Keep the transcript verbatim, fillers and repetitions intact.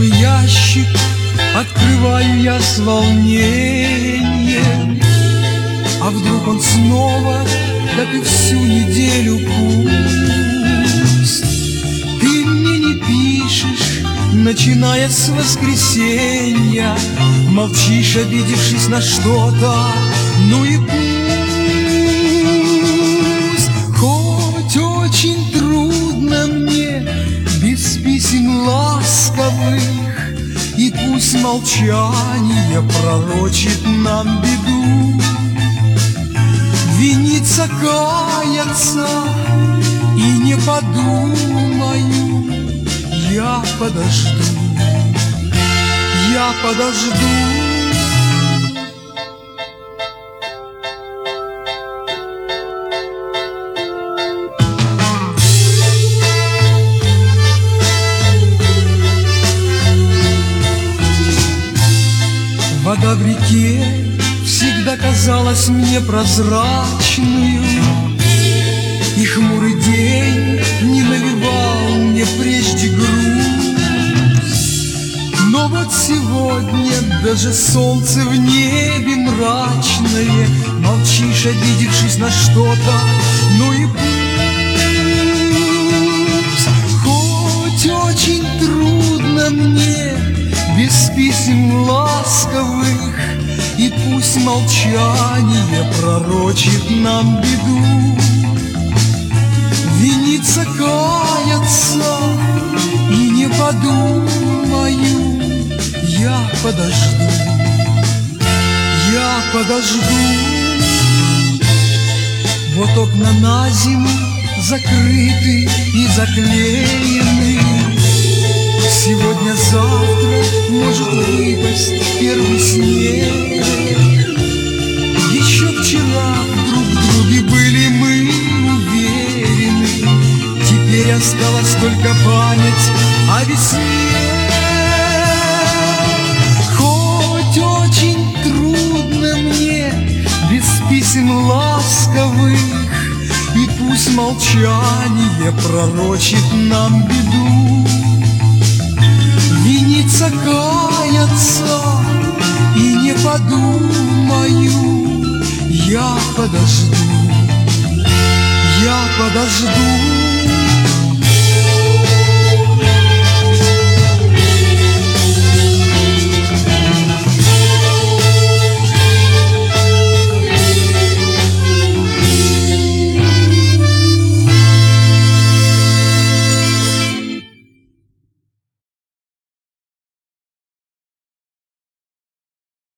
почтовый ящик открываю я с волнением. А вдруг он снова, как и всю неделю, пуст? Ты мне не пишешь, начиная с воскресенья, молчишь, обидевшись на что-то, ну и пусть. Хоть очень трудно мне без писем ласковых, и пусть молчание пророчит нам беду. Виниться, каяться и не подумаю, я подожду, я подожду. Вода в реке всегда казалась мне прозрачную, и хмурый день не навевал мне прежде грусть. Но вот сегодня даже солнце в небе мрачное, молчишь, обидевшись на что-то, ну и пусть. Хоть очень трудно мне без писем ласковых, и пусть молчание пророчит нам беду. Виниться, каяться и не подумаю, я подожду, я подожду. Вот окна на зиму закрыты и заклеены. Сегодня-завтра может выпасть первый снег. Еще вчера друг в друге были мы уверены, теперь осталась только память о весне. Хоть очень трудно мне без писем ласковых, и пусть молчание пророчит нам беду. Виниться, каяться и не подумаю, я подожду, я подожду.